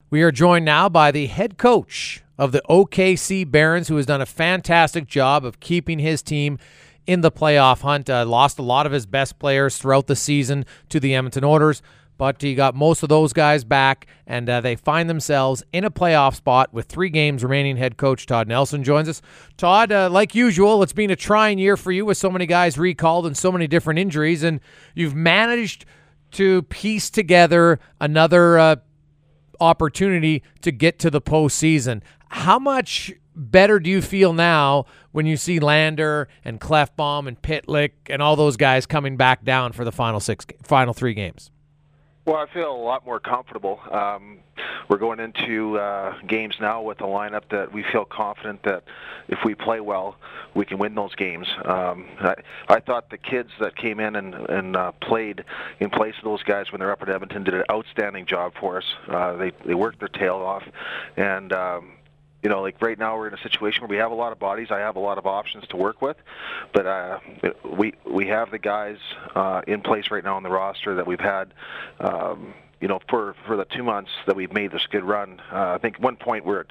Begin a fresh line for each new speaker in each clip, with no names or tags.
We are joined now by the head coach of the OKC Barons, who has done a fantastic job of keeping his team in the playoff hunt. Lost a lot of his best players throughout the season to the Edmonton Oilers, but he got most of those guys back, and they find themselves in a playoff spot with 3 games remaining. Head coach Todd Nelson joins us. Todd, like usual, it's been a trying year for you with so many guys recalled and so many different injuries, and you've managed to piece together another opportunity to get to the postseason. How much better do you feel now when you see Lander and Klefbom and Pitlick and all those guys coming back down for the final 3 games?
Well, I feel a lot more comfortable. We're going into games now with a lineup that we feel confident that if we play well, we can win those games. I thought the kids that came in and played in place of those guys when they're up at Edmonton did an outstanding job for us. They worked their tail off, and like right now we're in a situation where we have a lot of bodies. I have a lot of options to work with, but we have the guys in place right now on the roster that we've had. For the 2 months that we've made this good run, I think at one point we're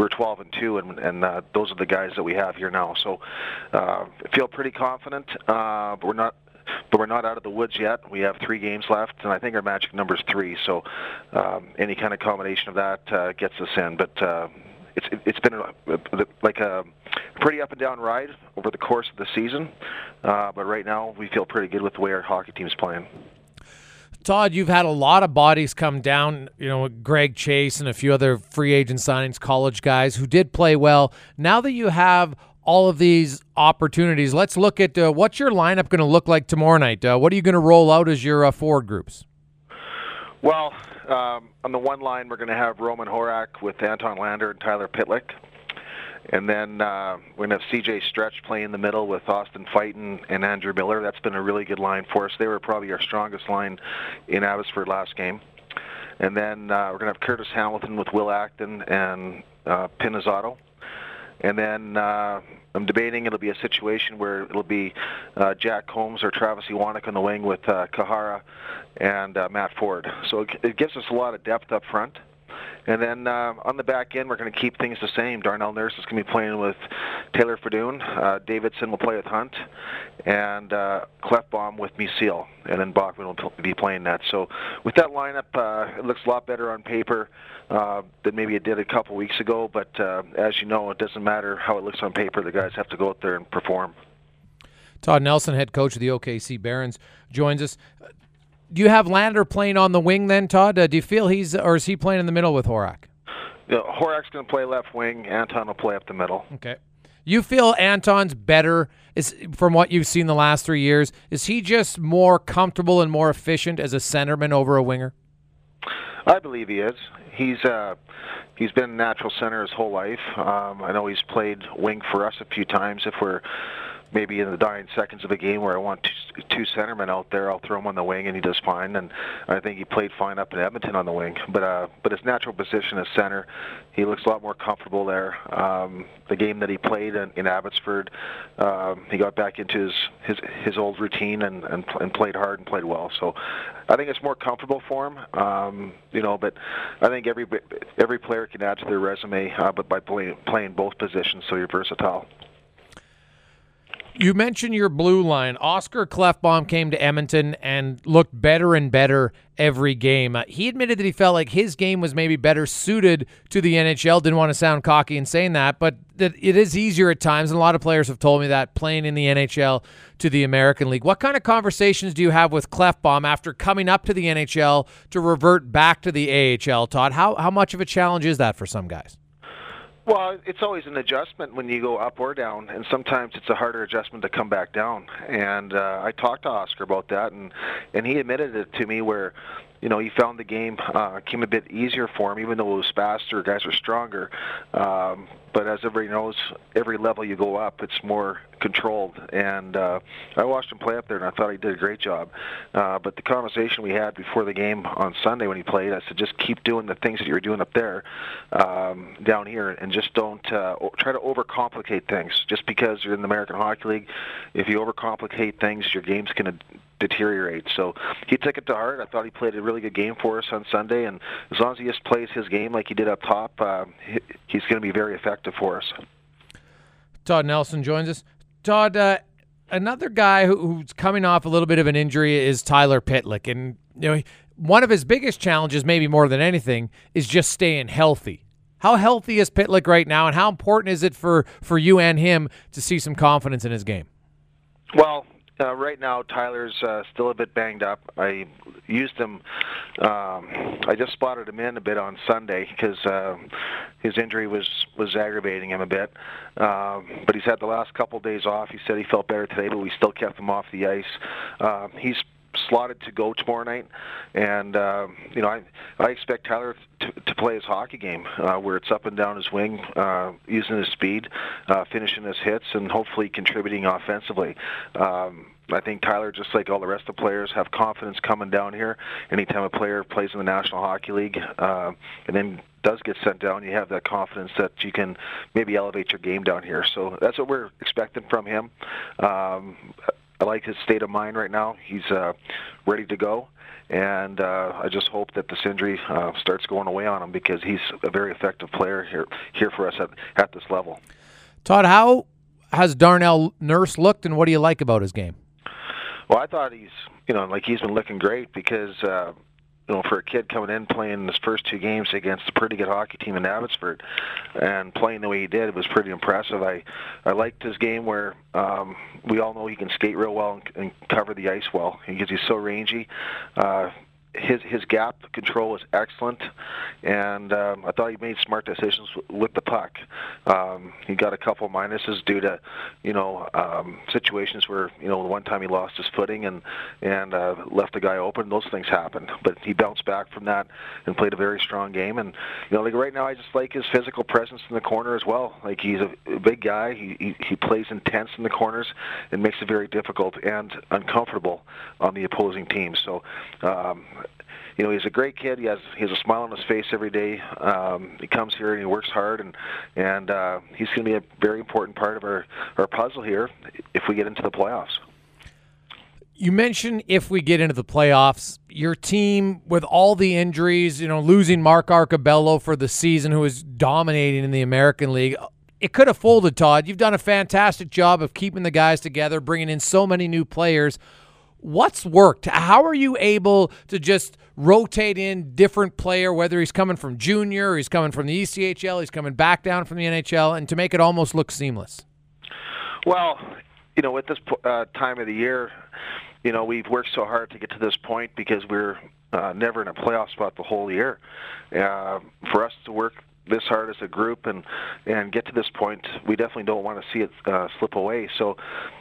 12-2, and those are the guys that we have here now. So I feel pretty confident, but we're not out of the woods yet. We have 3 games left, and I think our magic number is 3. So any kind of combination of that gets us in. But it's been like a pretty up and down ride over the course of the season, but right now we feel pretty good with the way our hockey team's playing.
Todd, you've had a lot of bodies come down, Greg Chase and a few other free agent signings, college guys who did play well. Now that you have all of these opportunities, let's look at what's your lineup going to look like tomorrow night? What are you going to roll out as your forward groups?
Well, on the one line, we're going to have Roman Horak with Anton Lander and Tyler Pitlick. And then we're going to have C.J. Stretch play in the middle with Austin Fighton and Andrew Miller. That's been a really good line for us. They were probably our strongest line in Abbotsford last game. And then we're going to have Curtis Hamilton with Will Acton and Pinizzato. And then I'm debating it'll be a situation where it'll be Jack Combs or Travis Iwanek on the wing with Kahara and Matt Ford. So it gives us a lot of depth up front. And then on the back end, we're going to keep things the same. Darnell Nurse is going to be playing with Taylor Fadoon. Davidson will play with Hunt. And Klefbom with Musil. And then Bachman will be playing that. So with that lineup, it looks a lot better on paper than maybe it did a couple weeks ago. But as you know, it doesn't matter how it looks on paper. The guys have to go out there and perform.
Todd Nelson, head coach of the OKC Barons, joins us. Do you have Lander playing on the wing then, Todd? Do you feel is he playing in the middle with Horak?
Horak's going to play left wing. Anton will play up the middle.
Okay. You feel Anton's better from what you've seen the last 3 years? Is he just more comfortable and more efficient as a centerman over a winger?
I believe he is. He's been natural center his whole life. I know he's played wing for us a few times. If we're maybe in the dying seconds of a game where I want two centermen out there, I'll throw him on the wing, and he does fine. And I think he played fine up in Edmonton on the wing. But his natural position is center. He looks a lot more comfortable there. The game that he played in Abbotsford, he got back into his old routine and played hard and played well. So I think it's more comfortable for him. But I think every player can add to their resume, but by playing both positions, so you're versatile.
You mentioned your blue line. Oscar Klefbom came to Edmonton and looked better and better every game. He admitted that he felt like his game was maybe better suited to the NHL. Didn't want to sound cocky in saying that, but that it is easier at times, and a lot of players have told me that, playing in the NHL to the American League. What kind of conversations do you have with Klefbom after coming up to the NHL to revert back to the AHL, Todd? How much of a challenge is that for some guys?
Well, it's always an adjustment when you go up or down, and sometimes it's a harder adjustment to come back down. And I talked to Oscar about that, and he admitted it to me where, he found the game came a bit easier for him, even though it was faster, guys were stronger. But as everybody knows, every level you go up, it's more controlled. And I watched him play up there, and I thought he did a great job. But the conversation we had before the game on Sunday when he played, I said, just keep doing the things that you're doing up there down here, and just don't try to overcomplicate things. Just because you're in the American Hockey League, if you overcomplicate things, your game's going to deteriorate. So he took it to heart. I thought he played a really good game for us on Sunday, and as long as he just plays his game like he did up top, he's going to be very effective for us.
Todd Nelson joins us. Todd, another guy who's coming off a little bit of an injury is Tyler Pitlick, and one of his biggest challenges, maybe more than anything, is just staying healthy. How healthy is Pitlick right now, and how important is it for you and him to see some confidence in his game?
Well, right now Tyler's still a bit banged up. I used him. I just spotted him in a bit on Sunday because his injury was aggravating him a bit. But he's had the last couple of days off. He said he felt better today, but we still kept him off the ice. He's slotted to go tomorrow night, and I expect Tyler to play his hockey game where it's up and down his wing, using his speed, finishing his hits, and hopefully contributing offensively. I think Tyler, just like all the rest of the players, have confidence coming down here. Anytime a player plays in the National Hockey League and then does get sent down, you have that confidence that you can maybe elevate your game down here. So that's what we're expecting from him. I like his state of mind right now. He's ready to go, and I just hope that this injury starts going away on him because he's a very effective player here for us at this level. Todd,
how has Darnell Nurse looked, and what do you like about his game?
Well, I thought he's been looking great because for a kid coming in playing his first two games against a pretty good hockey team in Abbotsford and playing the way he did, it was pretty impressive. I liked his game where we all know he can skate real well and cover the ice well because he's so rangy. His gap control was excellent, and I thought he made smart decisions with the puck. He got a couple minuses due to situations where the one time he lost his footing and left the guy open. Those things happen, but he bounced back from that and played a very strong game. And right now I just like his physical presence in the corner as well. Like, he's a big guy. He plays intense in the corners and makes it very difficult and uncomfortable on the opposing team. So he's a great kid. He has a smile on his face every day. He comes here and he works hard, and he's going to be a very important part of our puzzle here if we get into the playoffs.
You mentioned if we get into the playoffs, your team, with all the injuries, losing Mark Arcabello for the season, who is dominating in the American League, it could have folded, Todd. You've done a fantastic job of keeping the guys together, bringing in so many new players. What's worked? How are you able to just rotate in different player, whether he's coming from junior or he's coming from the ECHL, he's coming back down from the NHL, and to make it almost look seamless?
Well, with this time of the year, we've worked so hard to get to this point because we're never in a playoff spot the whole year. For us to work this hard as a group and get to this point, we definitely don't want to see it slip away. So,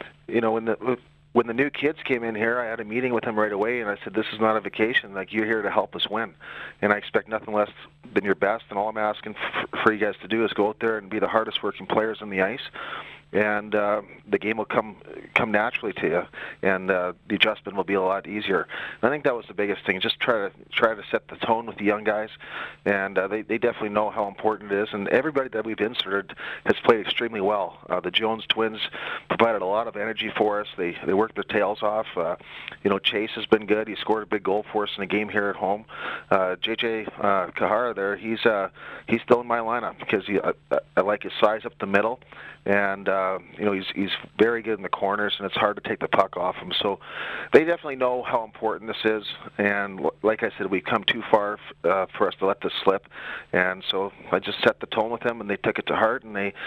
when the new kids came in here, I had a meeting with them right away, and I said, this is not a vacation. Like, you're here to help us win, and I expect nothing less than your best, and all I'm asking for you guys to do is go out there and be the hardest working players on the ice, and the game will come naturally to you, and the adjustment will be a lot easier. And I think that was the biggest thing, just try to set the tone with the young guys, and they definitely know how important it is, and everybody that we've inserted has played extremely well. The Jones twins provided a lot of energy for us. They worked their tails off. Chase has been good. He scored a big goal for us in a game here at home. JJ Kahara there, he's still in my lineup because I like his size up the middle, and he's very good in the corners, and it's hard to take the puck off him. So they definitely know how important this is, and like I said, we've come too far for us to let this slip. And so I just set the tone with them, and they took it to heart, and they've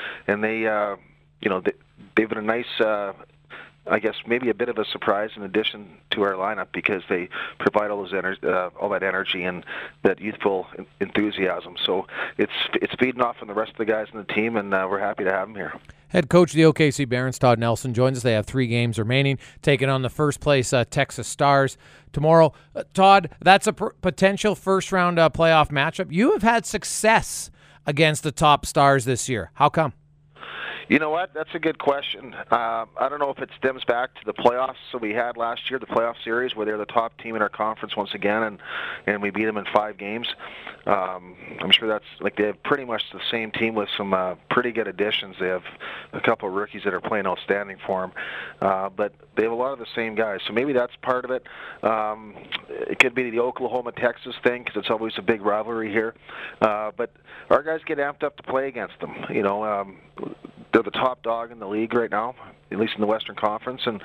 been a nice. I guess maybe a bit of a surprise in addition to our lineup because they provide all that energy and that youthful enthusiasm. So it's feeding off on the rest of the guys on the team, and we're happy to have them here.
Head coach of the OKC Barons, Todd Nelson, joins us. They have 3 games remaining, taking on the first place Texas Stars tomorrow. Todd, that's a potential first-round playoff matchup. You have had success against the top Stars this year. How come?
You know what? That's a good question. I don't know if it stems back to the playoffs that we had last year, the playoff series, where they're the top team in our conference once again, and we beat them in 5 games. I'm sure that's like they have pretty much the same team with some pretty good additions. They have a couple of rookies that are playing outstanding for them, but they have a lot of the same guys. So maybe that's part of it. It could be the Oklahoma-Texas thing because it's always a big rivalry here. But our guys get amped up to play against them. You know, they're the top dog in the league right now, at least in the Western Conference. And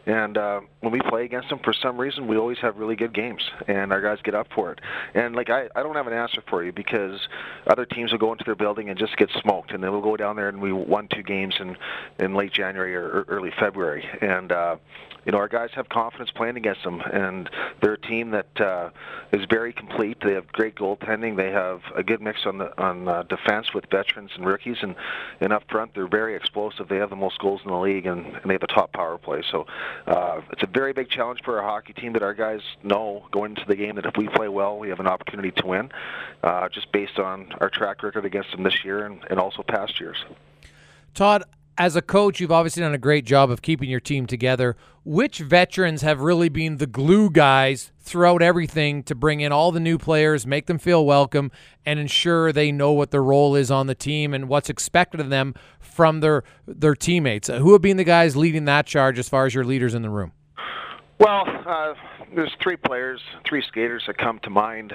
when we play against them, for some reason, we always have really good games, and our guys get up for it. And like I don't have an answer for you because other teams will go into their building and just get smoked, and then we'll go down there and we won 2 games in late January or early February. And you know, our guys have confidence playing against them, and they're a team that is very complete. They have great goaltending. They have a good mix on defense with veterans and rookies, and up front they're very explosive. They have the most goals in the league, and they have a top power play. So it's a very big challenge for our hockey team that our guys know going into the game that if we play well, we have an opportunity to win, just based on our track record against them this year and also past years.
Todd, as a coach, you've obviously done a great job of keeping your team together. Which veterans have really been the glue guys throughout everything to bring in all the new players, make them feel welcome, and ensure they know what their role is on the team and what's expected of them from their teammates? Who have been the guys leading that charge as far as your leaders in the room?
Well, there's 3 players, 3 skaters that come to mind.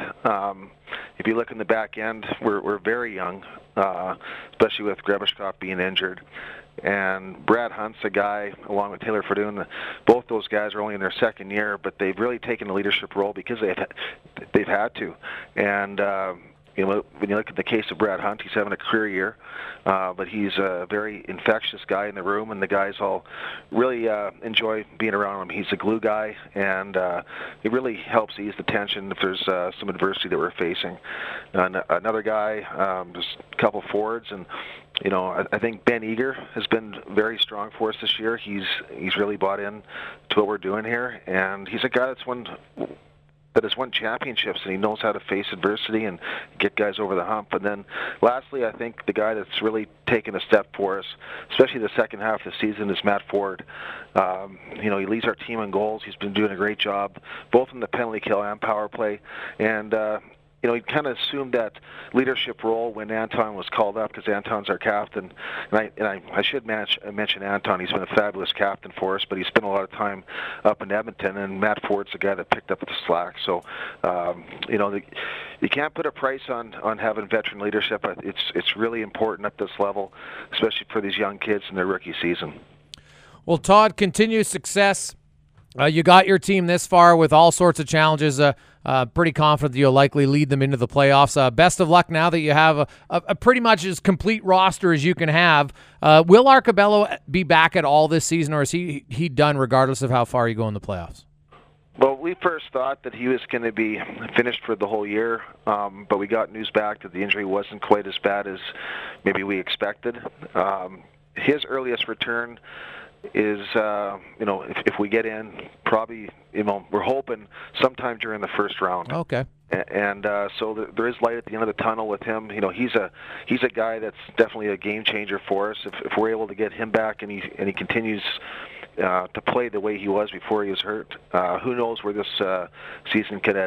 If you look in the back end, we're very young, especially with Grebeshkov being injured. And Brad Hunt's a guy, along with Taylor Ferdun. Both those guys are only in their 2nd year, but they've really taken a leadership role because they've had to. And you know, when you look at the case of Brad Hunt, he's having a career year, but he's a very infectious guy in the room, and the guys all really enjoy being around him. He's a glue guy, and it really helps ease the tension if there's some adversity that we're facing. Another guy, just a couple forwards, and you know, I think Ben Eager has been very strong for us this year. He's really bought in to what we're doing here, and he's a guy that has won championships, and he knows how to face adversity and get guys over the hump. And then lastly, I think the guy that's really taken a step for us, especially the second half of the season, is Matt Ford. You know, he leads our team in goals. He's been doing a great job, both in the penalty kill and power play. And you know, he kind of assumed that leadership role when Anton was called up because Anton's our captain. And I should mention Anton. He's been a fabulous captain for us, but he spent a lot of time up in Edmonton, and Matt Ford's the guy that picked up the slack. So, you know, you can't put a price on having veteran leadership. It's really important at this level, especially for these young kids in their rookie season.
Well, Todd, continued success. You got your team this far with all sorts of challenges. Pretty confident that you'll likely lead them into the playoffs. Best of luck now that you have a pretty much as complete roster as you can have. Will Arcobello be back at all this season, or is he done regardless of how far you go in the playoffs?
Well, we first thought that he was going to be finished for the whole year, but we got news back that the injury wasn't quite as bad as maybe we expected. His earliest return is, you know, if we get in, probably, you know, we're hoping sometime during the first round.
Okay.
And so there is light at the end of the tunnel with him. You know, he's a guy that's definitely a game changer for us. If we're able to get him back and he continues to play the way he was before he was hurt, who knows where this season could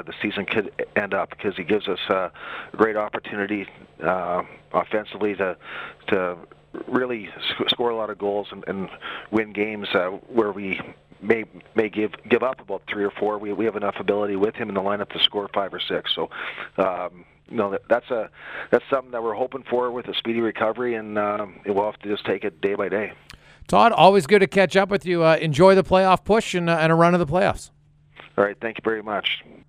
end up, because he gives us a great opportunity offensively to really score a lot of goals and win games where we may give up about 3 or 4. We have enough ability with him in the lineup to score 5 or 6. So, you know, that's something that we're hoping for with a speedy recovery, and we'll have to just take it day by day.
Todd, always good to catch up with you. Enjoy the playoff push and a run of the playoffs.
All right, thank you very much.